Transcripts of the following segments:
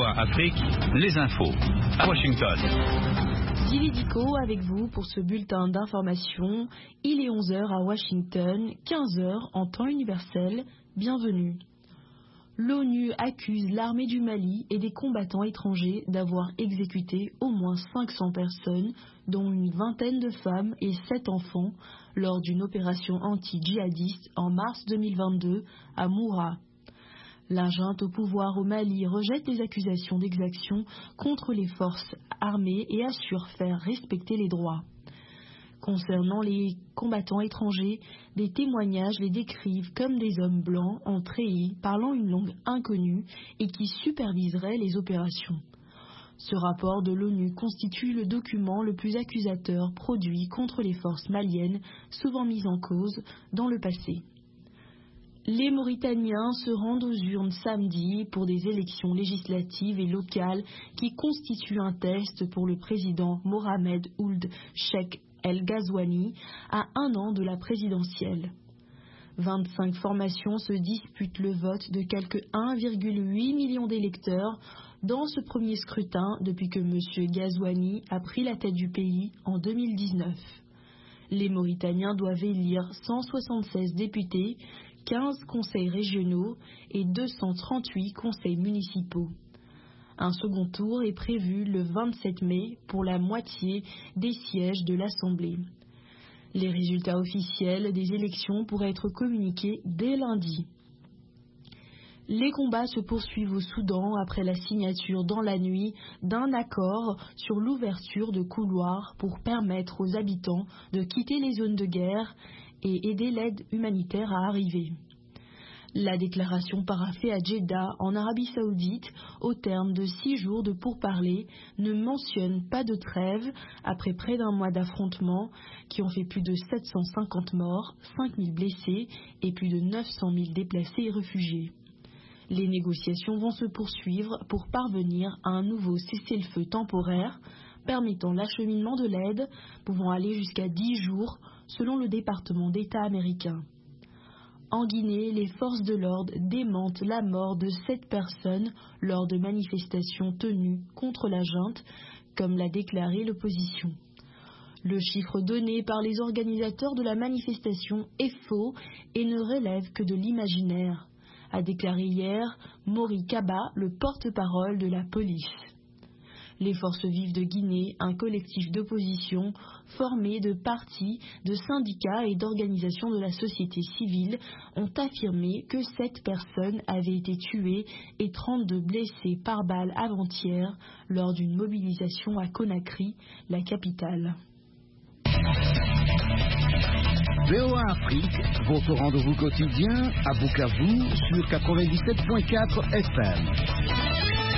VOA Afrique, les infos à Washington. Dili Diko avec vous pour ce bulletin d'information. Il est 11h à Washington, 15h en temps universel. Bienvenue. L'ONU accuse l'armée du Mali et des combattants étrangers d'avoir exécuté au moins 500 personnes, dont une vingtaine de femmes et 7 enfants, lors d'une opération anti-djihadiste en mars 2022 à Moura. La junte au pouvoir au Mali rejette les accusations d'exaction contre les forces armées et assure faire respecter les droits. Concernant les combattants étrangers, des témoignages les décrivent comme des hommes blancs en treillis parlant une langue inconnue et qui superviseraient les opérations. Ce rapport de l'ONU constitue le document le plus accusateur produit contre les forces maliennes, souvent mises en cause dans le passé. Les Mauritaniens se rendent aux urnes samedi pour des élections législatives et locales qui constituent un test pour le président Mohamed Ould Cheikh El Ghazouani à 1 an de la présidentielle. 25 formations se disputent le vote de quelques 1,8 million d'électeurs dans ce premier scrutin depuis que M. Ghazouani a pris la tête du pays en 2019. Les Mauritaniens doivent élire 176 députés, 15 conseils régionaux et 238 conseils municipaux. Un second tour est prévu le 27 mai pour la moitié des sièges de l'Assemblée. Les résultats officiels des élections pourraient être communiqués dès lundi. Les combats se poursuivent au Soudan après la signature dans la nuit d'un accord sur l'ouverture de couloirs pour permettre aux habitants de quitter les zones de guerre et aider l'aide humanitaire à arriver. La déclaration paraphée à Jeddah, en Arabie Saoudite, au terme de 6 jours de pourparlers, ne mentionne pas de trêve après près d'un mois d'affrontements qui ont fait plus de 750 morts, 5000 blessés et plus de 900 000 déplacés et réfugiés. Les négociations vont se poursuivre pour parvenir à un nouveau cessez-le-feu temporaire permettant l'acheminement de l'aide, pouvant aller jusqu'à 10 jours selon le département d'État américain. En Guinée, les forces de l'ordre démentent la mort de 7 personnes lors de manifestations tenues contre la junte, comme l'a déclaré l'opposition. Le chiffre donné par les organisateurs de la manifestation est faux et ne relève que de l'imaginaire, a déclaré hier Mori Kaba, le porte-parole de la police. Les Forces vives de Guinée, un collectif d'opposition formé de partis, de syndicats et d'organisations de la société civile, ont affirmé que 7 personnes avaient été tuées et 32 blessées par balle avant-hier lors d'une mobilisation à Conakry, la capitale. VOA Afrique, votre rendez-vous quotidien à Bukavu sur 97.4 FM.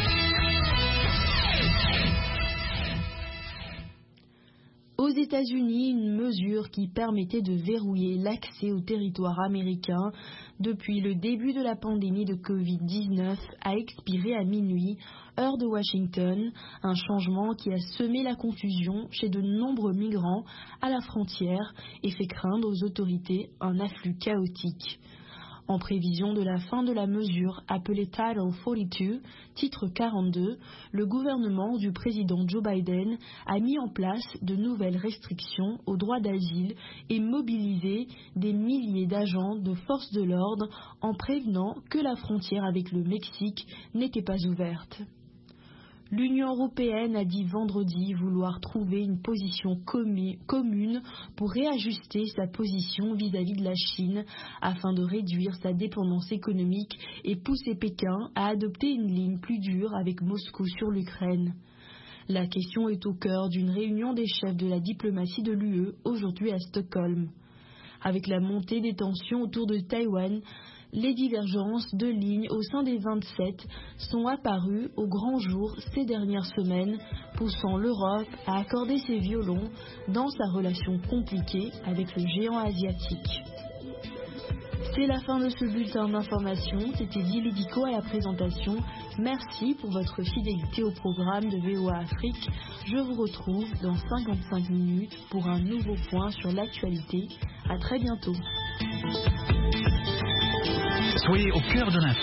Aux États-Unis, une mesure qui permettait de verrouiller l'accès au territoire américain depuis le début de la pandémie de Covid-19 a expiré à minuit, heure de Washington, un changement qui a semé la confusion chez de nombreux migrants à la frontière et fait craindre aux autorités un afflux chaotique. En prévision de la fin de la mesure appelée Title 42, titre 42, le gouvernement du président Joe Biden a mis en place de nouvelles restrictions au droit d'asile et mobilisé des milliers d'agents de forces de l'ordre en prévenant que la frontière avec le Mexique n'était pas ouverte. L'Union européenne a dit vendredi vouloir trouver une position commune pour réajuster sa position vis-à-vis de la Chine afin de réduire sa dépendance économique et pousser Pékin à adopter une ligne plus dure avec Moscou sur l'Ukraine. La question est au cœur d'une réunion des chefs de la diplomatie de l'UE aujourd'hui à Stockholm. Avec la montée des tensions autour de Taïwan, les divergences de lignes au sein des 27 sont apparues au grand jour ces dernières semaines, poussant l'Europe à accorder ses violons dans sa relation compliquée avec le géant asiatique. C'est la fin de ce bulletin d'information. C'était Dili Diko à la présentation. Merci pour votre fidélité au programme de VOA Afrique. Je vous retrouve dans 55 minutes pour un nouveau point sur l'actualité. À très bientôt. Soyez au cœur de l'info.